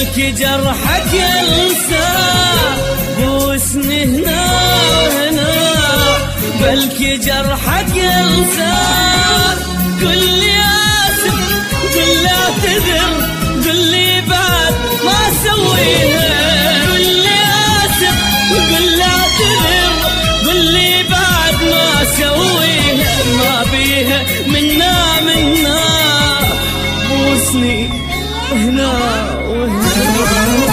بلكي جرحك ينسى بوسني هنا وهنا، بلكي جرحك ينسى. قل لي آسف قل لا اعتذر، قل لي بعد ما سويها. قل لي آسف قل لا اعتذر، قل لي بعد ما سويها. ما بيها منا بوسني هنا وهنا.